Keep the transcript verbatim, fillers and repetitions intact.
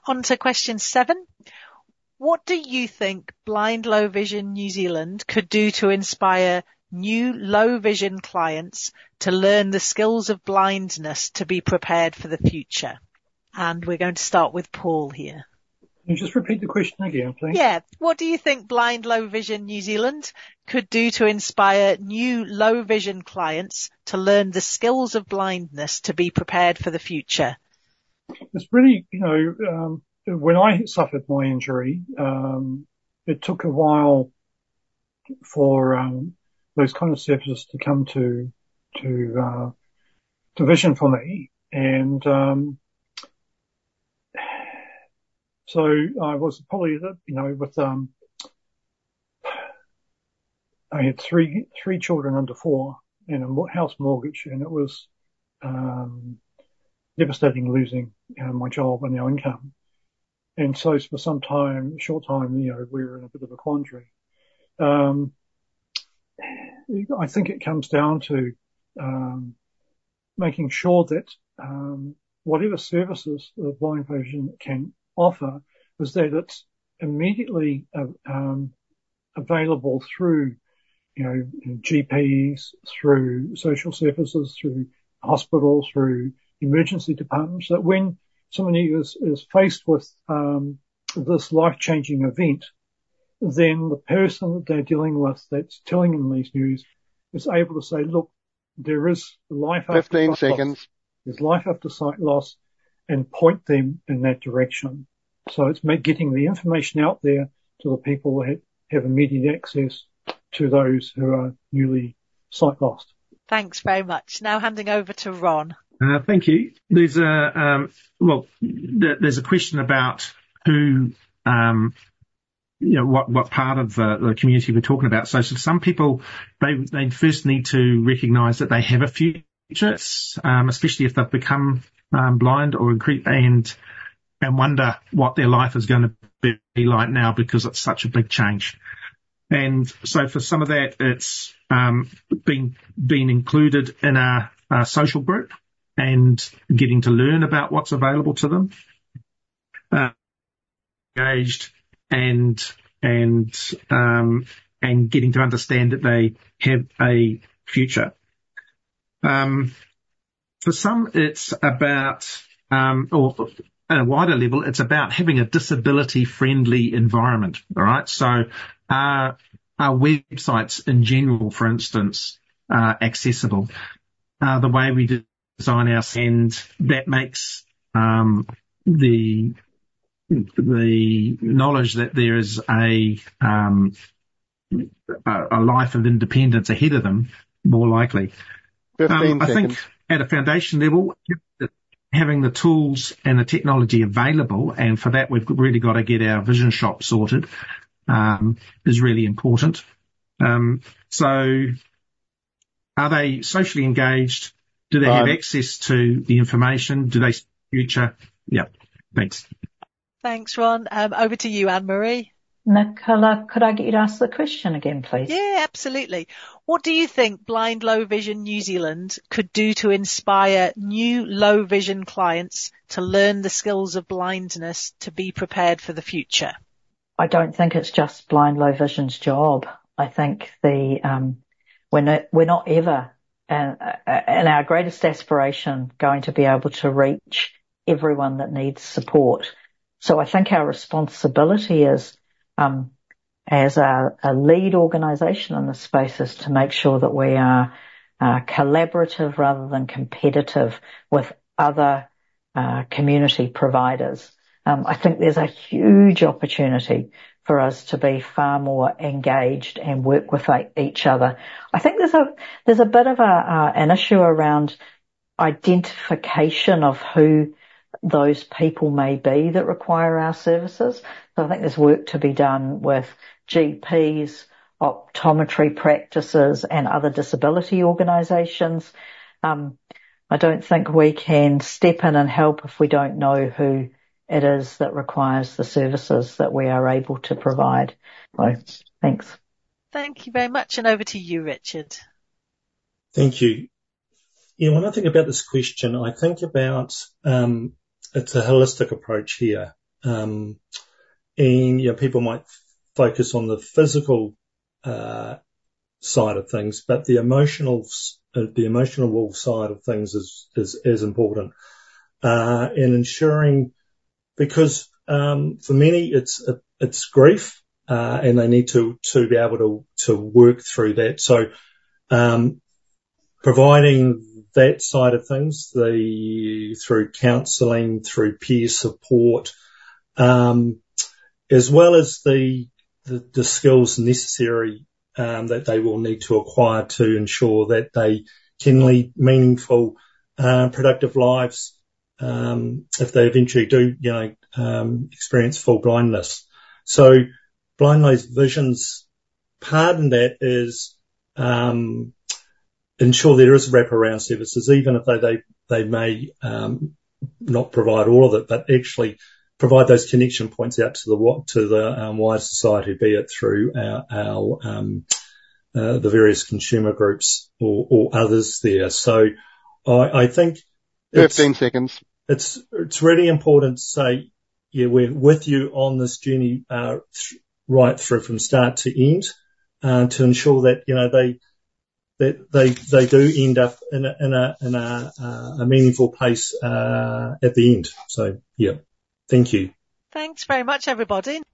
On to question seven. What do you think Blind Low Vision New Zealand could do to inspire new low vision clients to learn the skills of blindness to be prepared for the future? And we're going to start with Paul here. Can you just repeat the question again, please? Yeah. What do you think Blind Low Vision New Zealand could do to inspire new low vision clients to learn the skills of blindness to be prepared for the future? It's really, you know, um, when I suffered my injury, um, it took a while for um, those kind of services to come to to uh, to vision for me, and um, so I was probably, you know, with um, I had three three children under four and a house mortgage, and it was um, devastating losing you know, my job and our income. And so for some time, short time, you know, we were in a bit of a quandary. Um, I think it comes down to um, making sure that um, whatever services the blind vision can offer is that it's immediately uh, um, available through, you know, G Ps, through social services, through hospitals, through emergency departments, that when somebody is, is faced with um, this life-changing event, then the person that they're dealing with that's telling them these news is able to say, look, there is life after fifteen sight seconds. loss. There's life after sight loss, and point them in that direction. So it's make, getting the information out there to the people that have immediate access to those who are newly sight lost. Thanks very much. Now handing over to Ron. Uh, thank you. There's a, um, well, th- there's a question about who, um, you know, what, what part of the, the community we're talking about. So, so some people, they, they first need to recognise that they have a future, um, especially if they've become, um, blind or incre- and, and wonder what their life is going to be like now because it's such a big change. And so for some of that, it's, um, being, being included in a, a social group and getting to learn about what's available to them, uh, engaged and, and, um, and getting to understand that they have a future. Um, for some, it's about, um, or at a wider level, it's about having a disability-friendly environment. All right. So, uh, are websites in general, for instance, uh, accessible? Uh, the way we design our, and that makes, um, the, the knowledge that there is a, um, a, a life of independence ahead of them more likely. fifteen Um, I seconds. think at a foundation level, having the tools and the technology available, and for that we've really got to get our vision shop sorted, um, is really important. Um, so are they socially engaged? Do they have Um, access to the information? Do they future? Yeah. Thanks. Thanks, Ron. Um, over to you, Anne-Marie. Nicola, could I get you to ask the question again, please? Yeah, absolutely. What do you think Blind Low Vision New Zealand could do to inspire new low vision clients to learn the skills of blindness to be prepared for the future? I don't think it's just Blind Low Vision's job. I think the um, we're not, we're not ever, uh, in our greatest aspiration, going to be able to reach everyone that needs support. So I think our responsibility is, um, as a, a lead organisation in this space, is to make sure that we are uh, collaborative rather than competitive with other uh, community providers. Um, I think there's a huge opportunity for us to be far more engaged and work with each other. I think there's a there's a bit of a uh, an issue around identification of who those people may be that require our services. So I think there's work to be done with G Ps, optometry practices and other disability organisations. Um, I don't think we can step in and help if we don't know who it is that requires the services that we are able to provide. So, thanks. Thank you very much. And over to you, Richard. Thank you. Yeah, when I think about this question, I think about um, it's a holistic approach here. Um, and, you know, people might focus on the physical, uh, side of things, but the emotional, uh, the emotional side of things is, is, is important. Uh, and ensuring, because, um, for many it's, it's grief, uh, and they need to, to be able to, to work through that. So, um, providing that side of things, the, through counselling, through peer support, um, as well as the, the, the skills necessary, um, that they will need to acquire to ensure that they can lead meaningful, uh, productive lives, um, if they eventually do, you know, um, experience full blindness. So Blind Low Vision's part in that is, um, ensure there is wraparound services, even if they, they, they may, um, not provide all of it, but actually provide those connection points out to the, to the, um, wider society, be it through our, our, um, uh, the various consumer groups or, or others there. So I, I think fifteen seconds. It's, it's really important to say, yeah, we're with you on this journey, uh, th- right through from start to end, uh, to ensure that, you know, they, that they, they do end up in a, in a, in a, uh, a meaningful place, uh, at the end. So, yeah. Thank you. Thanks very much, everybody.